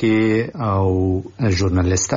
لیکونکی او ژورنالیست.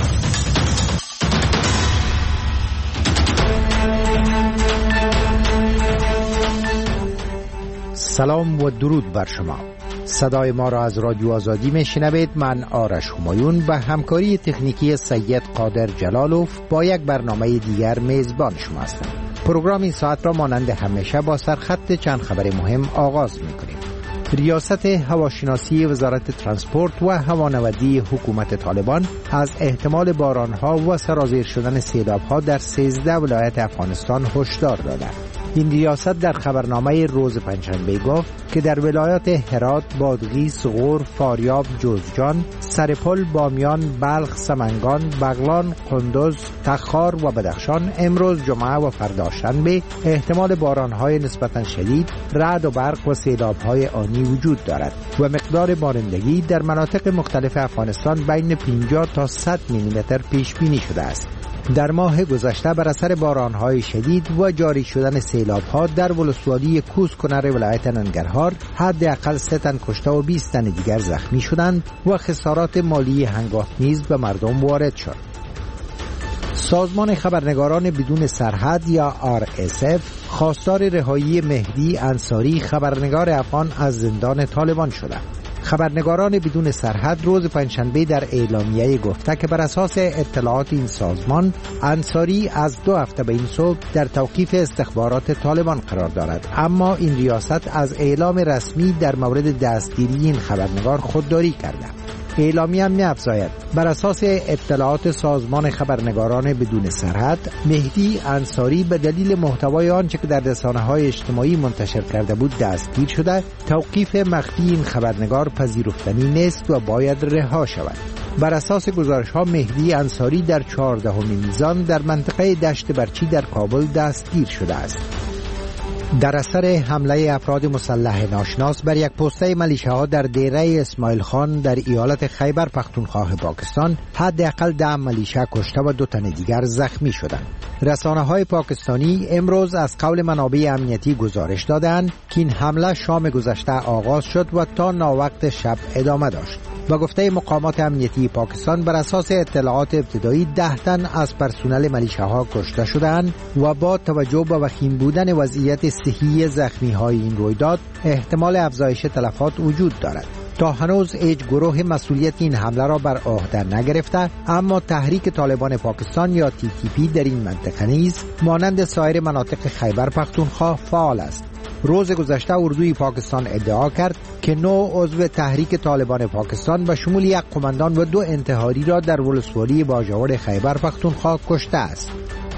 سلام و درود بر شما. صدای ما را از رادیو آزادی میشنوید. من آرش همایون به همکاری تکنیکی سید قادر جلالوف با یک برنامه دیگر میزبان شما هستم. پروگرام این ساعت را مانند همیشه با سرخط چند خبر مهم آغاز میکنیم. ریاست هواشناسی وزارت ترانسپورت و هوانوردی حکومت طالبان از احتمال بارانها و سرازیر شدن سیلابها در 13 ولایت افغانستان هشدار داده. این ریاست در خبرنامه روز پنجشنبه گفت که در ولایات هرات، بادغیس، غور، فاریاب، جوزجان، سرپل، بامیان، بلخ، سمنگان، بغلان، قندوز، تخار و بدخشان امروز جمعه و فردا شنبه احتمال بارانهای نسبتا شدید، رعد و برق و سیلابهای آنی وجود دارد و مقدار بارندگی در مناطق مختلف افغانستان بین 50 تا 100 میلیمتر پیش بینی شده است. در ماه گذشته بر اثر بارانهای شدید و جاری شدن سیلابها در ولسوالی کوس کنر ولایت ننگرهار حداقل 3 تن کشته و 20 تن دیگر زخمی شدند و خسارات مالی هنگفت نیز به مردم وارد شد. سازمان خبرنگاران بدون سرحد یا RSF خواستار رهایی مهدی انصاری خبرنگار افغان از زندان طالبان شده. خبرنگاران بدون سرحد روز پنجشنبه در اعلامیه گفته که بر اساس اطلاعات این سازمان انصاری از 2 هفته به این صبح در توقیف استخبارات طالبان قرار دارد، اما این ریاست از اعلام رسمی در مورد دستگیری این خبرنگار خودداری کرده. اعلامیه می افزاید بر اساس اطلاعات سازمان خبرنگاران بدون سرحد مهدی انصاری به دلیل محتوای آنچه که در رسانه‌های اجتماعی منتشر کرده بود دستگیر شده. توقیف مخفی این خبرنگار پذیرفتنی نیست و باید رها شود. بر اساس گزارش‌ها مهدی انصاری در 14 میزان در منطقه دشت برچی در کابل دستگیر شده است. در اثر حمله افراد مسلح ناشناس بر یک پسته ملیشه‌ها در دیره اسماعیل خان در ایالت خیبر پختونخوا پاکستان حداقل 10 ملیشه کشته و 2 تن دیگر زخمی شدند. رسانه‌های پاکستانی امروز از قول منابع امنیتی گزارش دادند که این حمله شام گذشته آغاز شد و تا ناوقت شب ادامه داشت. با گفته مقامات امنیتی پاکستان بر اساس اطلاعات ابتدایی 10 تن از پرسنل ملیشه‌ها کشته شدند و با توجه به وخیم بودن وضعیت صحی زخمی‌های این رویداد احتمال افزایش تلفات وجود دارد. تا هنوز هیچ گروه مسئولیت این حمله را بر عهده نگرفته، اما تحریک طالبان پاکستان یا TTP در این منطقه نیز مانند سایر مناطق خیبر پختونخوا فعال است. روز گذشته اردوی پاکستان ادعا کرد که 9 عضو تحریک طالبان پاکستان به شمول 1 قماندان و 2 انتحاری را در ولسوالی باجوڑ خیبر پختونخوا کشته است.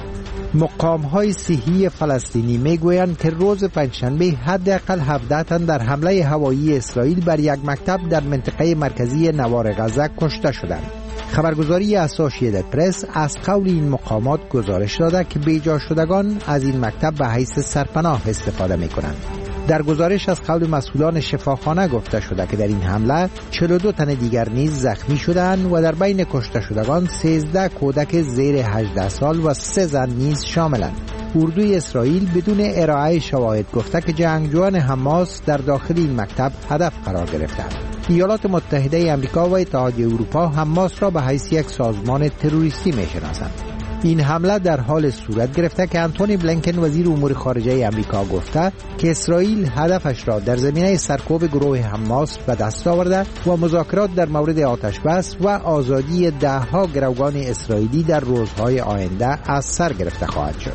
مقام‌های صحی فلسطینی میگویند که روز پنجشنبه حداقل 17 تن در حمله هوایی اسرائیل بر یک مکتب در منطقه مرکزی نوار غزه کشته شدند. خبرگزاری اسوسییتد پرس از قول این مقامات گزارش داده که بیجا شدگان از این مکتب به حیث سرپناه استفاده می‌کنند. در گزارش از قول مسئولان شفاخانه گفته شده که در این حمله 42 تن دیگر نیز زخمی شدند و در بین کشته شدگان 13 کودک زیر 18 سال و 3 زن نیز شاملند. اردوی اسرائیل بدون ارائه شواهد گفته که جنگجویان حماس در داخل این مکتب هدف قرار گرفتند. ایالات متحده آمریکا و اتحادیه اروپا حماس را به حیث یک سازمان تروریستی می‌شناسند. این حمله در حال صورت گرفته که انتونی بلینکن وزیر امور خارجه آمریکا گفته که اسرائیل هدفش را در زمینه سرکوب گروه حماس به دست آورده و مذاکرات در مورد آتش بس و آزادی 10 گروگان اسرائیلی در روزهای آینده از سر گرفته خواهد شد.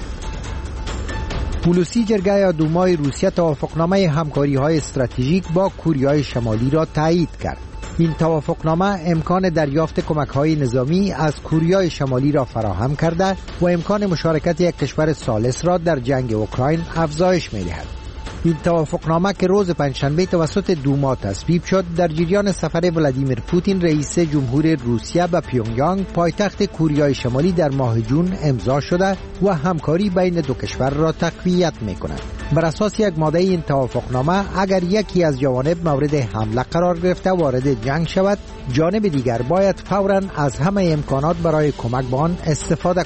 پولوسی جرگه دومای روسیه توافقنامه همکاری‌های استراتژیک با کره شمالی را تایید کرد. این توافقنامه امکان دریافت کمک‌های نظامی از کره شمالی را فراهم کرده و امکان مشارکت یک کشور ثالث را در جنگ اوکراین افزایش می‌دهد. این توافقنامه که روز پنجشنبه توسط دوما تصویب شد در جریان سفر ولادیمیر پوتین رئیس جمهور روسیه به پیونگیانگ پایتخت کره شمالی در ماه جون امضا شده و همکاری بین 2 کشور را تقویت می‌کند. بر اساس یک ماده این توافقنامه اگر یکی از جوانب مورد حمله قرار گرفته وارد جنگ شود، جانب دیگر باید فوراً از همه امکانات برای کمک به آن استفاده کند.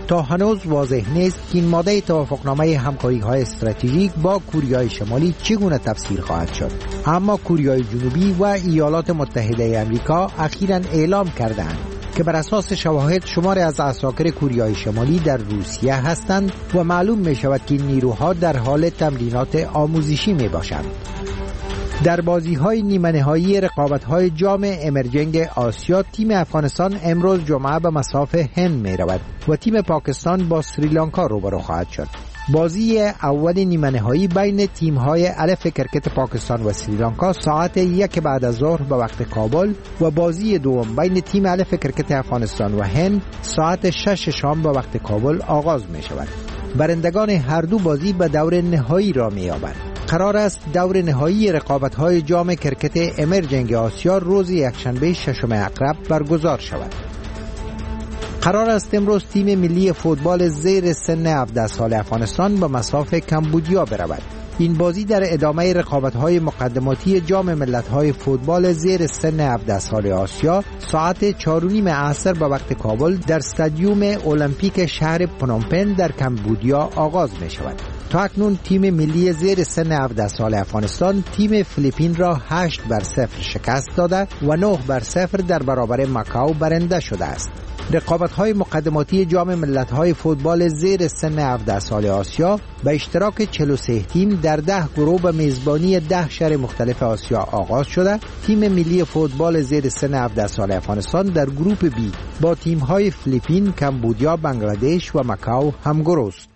تا هنوز واضح نیست که این ماده توافقنامه همکاری‌های استراتژیک با کوریای شمالی چگونه تفسیر خواهد شد. اما کوریای جنوبی و ایالات متحده آمریکا اخیراً اعلام کردند که بر اساس شواهد شماری از عساکر کوریای شمالی در روسیه هستند و معلوم می شود که نیروها در حال تمرینات آموزشی می باشند. در بازی‌های نیمه‌نهایی رقابت‌های جام امرجنگ آسیا تیم افغانستان امروز جمعه به مصاف هند می‌رود و تیم پاکستان با سریلانکا روبرو خواهد شد. بازی اول نیمه‌نهایی بین تیم‌های الف کرکت پاکستان و سریلانکا ساعت 1 بعد از ظهر به وقت کابل و بازی دوم بین تیم الف کرکت افغانستان و هند ساعت 6 شام به وقت کابل آغاز می‌شود. برندگان هر دو بازی به دور نهایی را می‌یابند. قرار است دور نهایی رقابت‌های جام کرکت امرجنگ آسیا روز یکشنبه 6 اکتبر برگزار شود. قرار است امروز تیم ملی فوتبال زیر سن 17 سال افغانستان به مصاف کمبودیا برود. این بازی در ادامه رقابت‌های مقدماتی جام ملت‌های فوتبال زیر سن 17 سال آسیا ساعت 4:30 عصر به وقت کابل در استادیوم المپیک شهر پنومپن در کمبودیا آغاز می‌شود. تا اکنون تیم ملی زیر سن 17 سال افغانستان تیم فیلیپین را 8-0 شکست داده و 9-0 در برابر ماکائو برنده شده است. رقابت‌های مقدماتی جام ملت‌های فوتبال زیر سن 17 سال آسیا به اشتراک 43 تیم در 10 گروه به میزبانی 10 شهر مختلف آسیا آغاز شده. تیم ملی فوتبال زیر سن 17 سال افغانستان در گروه بی با تیم‌های فیلیپین، کمبودیا، بنگلادش و ماکائو همگرو است.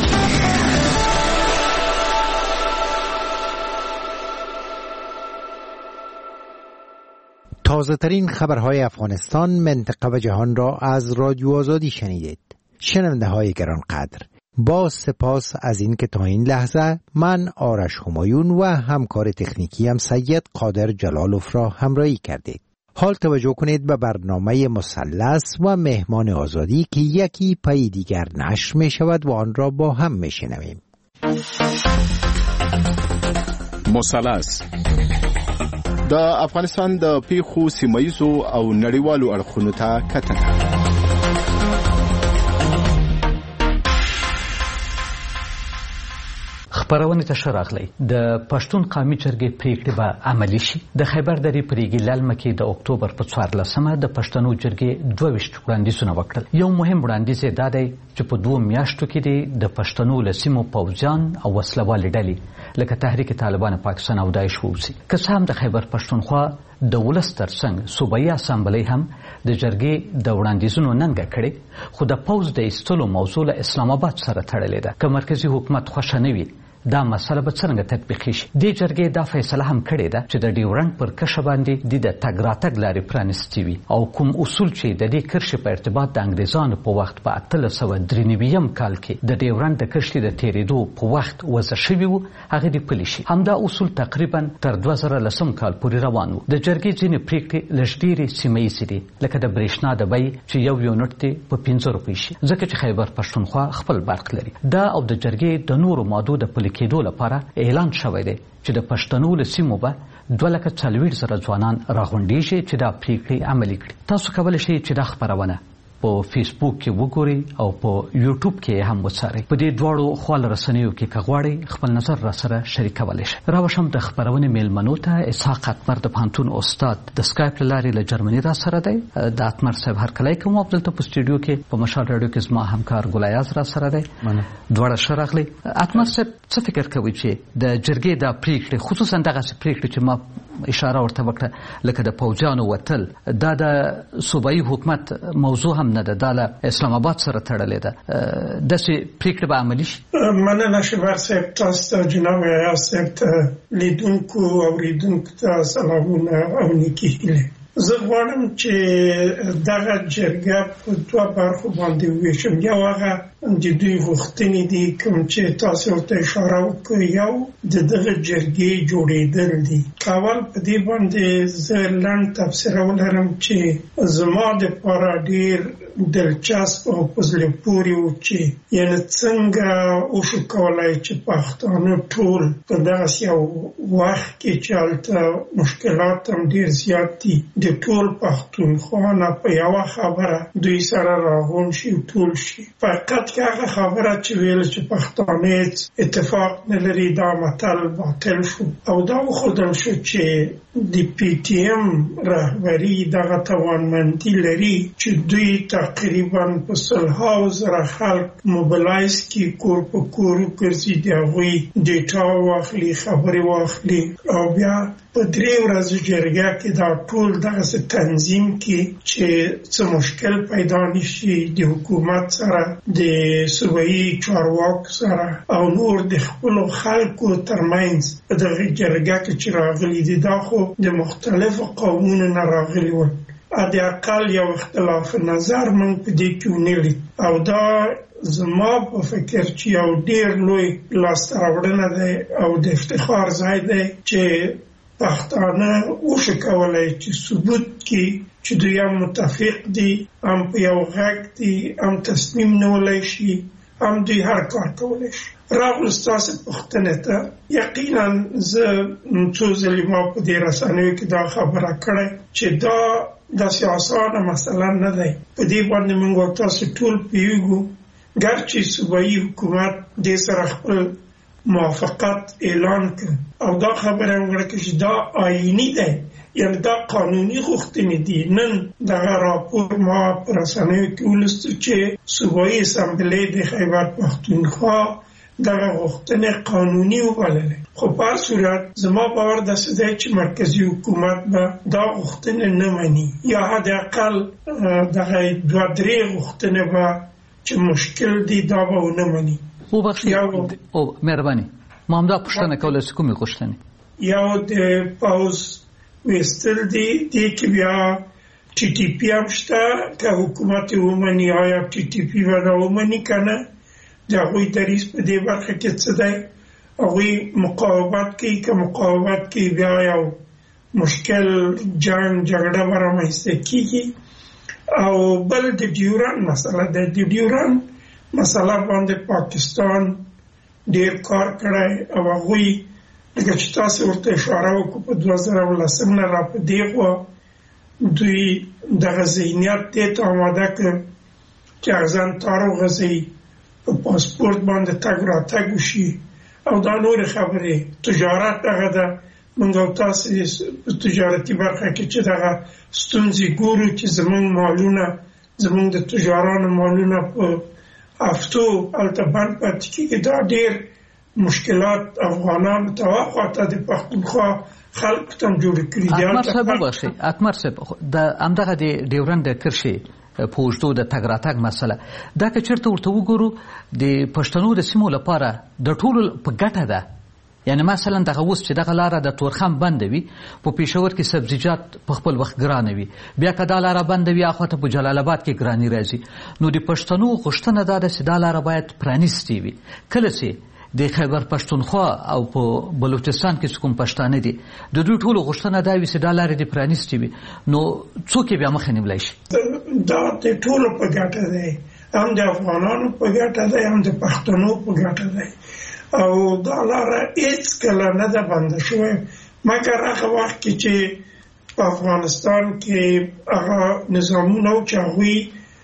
تازه ترین خبرهای افغانستان، منطقه و جهان را از رادیو آزادی شنیدید. شنونده های گرانقدر، با سپاس از این که تا این لحظه من آرش همایون و همکار تکنیکیم سید قادر جلالوف را همراهی کردید. حال توجه کنید به برنامه مثلث و مهمان آزادی که یکی پای دیگر نشر می شود و آن را با هم می شنویم. مثلث د افغانستان د پیښو سیمایزو او نړیوالو اړخونو ته کتنه. خبرونه ته شراغلی د پښتون قومي جرګې پریکړه به عملی شي. د خیبر درې پریګي لالمه کې د اکتوبر په 14مه د پښتنو جرګې 22 وړاندیزونه وکړل. یو مهم وړاندیز دا دی چې په 2 میاشتو کې د پښتنو لسیمو پوځیان او وسلوال ډلې لکه تحریک طالبان پاکستان او داعش ووسی. که څه هم د خیبر پښتونخوا د ولس ترڅنګ صوبایي اسامبلۍ هم د جرګې د وړاندیزونو ننګه کړې، خو د پوځ د ایستلو موضوع له اسلام آباد سره تړلې ده. که مرکزی حکومت خوښه نه وي دا مسله به څنګه تطبیقي شي؟ دې جرګې دا فیصله هم کړې ده چې د ډیورنډ پر کرښه باندې د تګ راتګ لارې پرانیستې وي او کوم اصول چې د دې کرښې په ارتباط د انګریزانو په وخت په 1893 کال کې د ډیورنډ د کرښې د تېرېدو په وخت وضع شوي وو هغه دې پلي شي. همدا اصول تقریبا تر 2010 کال پورې روان وو. د جرګې ځینې پریکړې لږ ډېرې سیمهییزې دي، لکه د برېښنا د بیې چې یو یونټ دی په 15 روپۍ شي، ځکه چې خیبر پښتونخوا خپل برق لري. دا او د جرګې د نورو مادو د پلي کېدو لپاره اعلان شوی دی چې د پښتنو له سیمو به 240,000 ځوانان راغونډېږي چې دا پریکړې عملي کړي. تاسو کولی شئ چې دا خپرونه په فیسبوک کې وګورئ او په یوټیوب کې هم وڅارئ. په دې دواړو خواله رسنیو کې که غواړئ خپل نظر را سره شریکولی شئ. راوشم د خپرونې میلمنو ته اسحاق اتمر د پوهنتون استاد د سکایپ له لارې له جرمني را سره دی. د اتمر صاحب هرکلی کوم. دلته په سټوډیو کې په مشال راډیو کې زما همکار ګلایاز را سره دی. دواړه ښه راغلئ. اتمر صاحب څه فکر کوئ چې د جرګې دا پریکړې، خصوصا دغسې پریکړې چې ما اشاره ورته وکړه لکه د پوځیانو وتل، دا د صوبایي حکومت موضوع هم نه ده، دا له اسلام آباد سره تړلې ده، داسې پریکړې به عملي شي؟ مننه شبر صاحب، تاسو ته جناب ایاز صاحب ته، لیدونکو اوریدونکو ته سلامونه او نیکې هیلې. زه غواړم چې دغه جرګه په 2 برخو باندې وویشم. یو هغه د دوی غوښتنې دي کوم چې تاسو ورته اشاره وکړئ، یو د دغه جرګې جوړېدل دي. اول په دې باندې زه لنډ تبصره ولرم چې زما دپاره ډېر دلچسپ او په زړه پورې و چې یعنې څنګه وشو کولی چې پښتانه ټول په دغسې یو وخت کې چې هلته مشکلات هم ډېر زیات دي، د ټول پښتونخوا نه په یوه خبره دوی سره راغون شي ټول شي. فقط که هغه خبره چې ویل چې پښتانه اتفاق نه لري دا متل باطل شو او دا وښودل شو چې د پی ټی ایم رهبري دغه توانمندي لري چې دوی تقریبا په 100,000 خلک موبلایز کړي، کور په کور وګرځي، د هغوی ډیټا واخلي، خبرې واخلي او بیا په 3 ورځو جرګه کې دا ټول دغسې تنظیم کړي چې څه مشکل پیدا نشي د حکومت سره، د صوبایي چارواکو سره او نور د خپلو خلکو ترمنځ. په دغه جرګه کې چې راغلي دي دا خو د مختلفو قومونو نه راغلي ول، حداقل یو اختلاف نظر موږ په دې کې ونه لید او دا زما په فکر چې یو ډېر لوی لاسته راوړنه دی او د افتخار ځای دی چې پښتانه وشو کولی چې ثبوت کړي چې دوی هم متفق دي، هم په یو غږ دي، هم تصمیم نیولی شي، هم دوی هر کار کولی شي. راغلو ستاسې پوښتنې ته، یقینا زه څو ځلې ما په دې رسنیو کې دا خبره کړې چې دا داسې اسانه مسله نه دی. په دې باندې موږ او تاسو ټول پوهېږو، ګرچې صوبایي حکومت دې سره خپل موافقت اعلان کړ او دا خبره وکړه چې دا آئیني دی، یعنې دا قانوني غوښتنې دي. نن دغه راپور ما په رسنیو کې ولوستو چې صوبایي اسامبلې د خیبر پښتونخوا دغه غوښتنې قانوني وبللې. خو په هر صورت زما باور داسې دی چې مرکزي حکومت به دا غوښتنې نه مني، یا حداقل دغه 2-3 غوښتنې به چې مشکل دي دا به ونه مني. او مهرباني ما هم دا پوښتنه کوله چې کومې غوښتنې؟ یو د پوځ ویستل دي، دې کې بیا ټي ټي پي هم شته، که حکومت یې ومني آیا ټي ټي پي به دا ومني که نه، د هغوی دریځ په دې برخه کې څه دی، هغوی مقاومت کوي، که مقاومت کوي بیا یو مشکل جنګ جګړه به رامنځته کېږي. او بل د ډیورند مسله ده. د ډیورند مسله باندې پاکستان ډیر کار کړی او هغوی لکه چې تاسو ورته اشاره وکړو په 2010 نه را په دې خوا دوی دغه ذهنیت دې ته آماده کړ چې ارزان تار وغځوي، په پاسپورت باندې تګ راتګ وشي او دا نورې خبرې. تجارت دغه ده، موږ او تاسو په تجارتي برخه کې چې دغه ستونزې ګورو چې زموږ مالونه، زموږ د تجارانو مالونه په هفتو هلته بند پاتې کېږي. دا ډېر مشکلات افغانانو ته واخواته د پښتونخوا خلکو ته هم جوړې کړي دي. اتمر صاحب همدغه د ډیورند کرښې په اوږدو د تګ راتګ مسله دا که چېرته ورته وګورو د پښتنو د سیمو لپاره د ټولو په ګټه ده. یعنی مثلا دغه اوس چې دغه لاره د تورخم بنده وي، په پېښور کې سبزیجات په خپل وخت ګرانه وي، بیا که دا لاره بنده وي اخواته په جلال آباد کې ګراني راځي. نو د پښتنو غوښتنه دا ده چې دا لاره باید پرانیستې وي. کله چې د خیبر پښتونخوا او په بلوچستان کې کوم پښتانه دي د دوی ټولو غوښتنه دا وي چې دا لارې دې پرانیستې وي، نو څوک یې بیا مخه نیولی شي؟ دا د ټولو په ګټه دی، هم د افغانانو په ګټه دی، هم د پښتنو په ګټه دی او دا لاره هېڅکله نه ده بنده شوې مګر هغه وخت کې چې په افغانستان کې هغه نظامونه و چې هغوی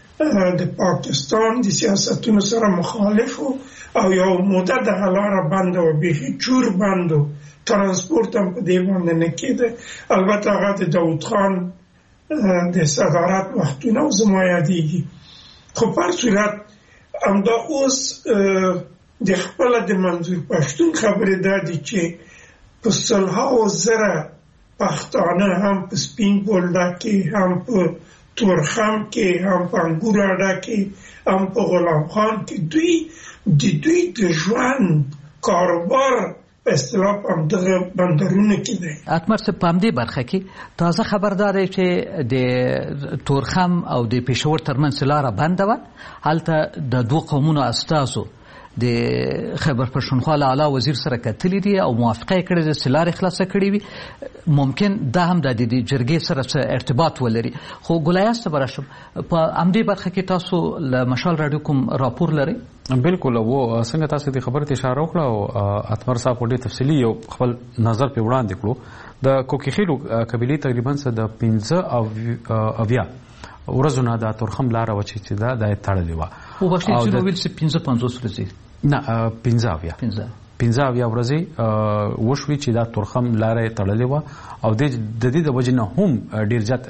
د پاکستان د سیاستونو سره مخالف و او یو موده دغه لاره بنده و، بیخي چور بند و، ترانسپورت هم په دې باندې نه کېده. البته هغه د داود خان د صدارت وختونه زما یادېږي. خو په هر صورت همدا اوس د خپله د منظور پښتون خبرې دا دي چې په 100,000 پښتانه هم په سپین بولدک کې، هم په تورخم کې، هم په انګور اډه کې، هم په غلام خان کې دوی د ژوند کاروبار په اصطلاح په همدغه بندرونو کې دی. اتمر صاحب په همدې برخه کې تازه خبردار دی چې د تورخم او د پېښور ترمنځ لاره بنده وه، هلته د 2 قومونو استازو د خیبر پښتونخوا له اعلی وزیر سره کتلي دي او موافقه یې کړې ده چې لارې خلاصه کړې وي. ممکن دا هم د جرګې سره ارتباط ولري. خو ګلایاس ته به راشم، په همدې برخه کې تاسو له مشال راډیو کوم راپور لرئ؟ بالکل، و څنګه تاسو د خبرې ته اشاره وکړه او اتمر صاحب ډېر تفصیلي یو خپل نظر په وړاندې کړو. د کوکیخیلو قبیلې تقریبا د 15 ورځو نه د تورخم لاره و چې دا د تړلې وه او بخښنې چې نو ویل چې 55 ورځې نه 15 ورځې وشوي چې دا تورخم لاره تړلې وه او د دې د وجې نه هم ډېر زیات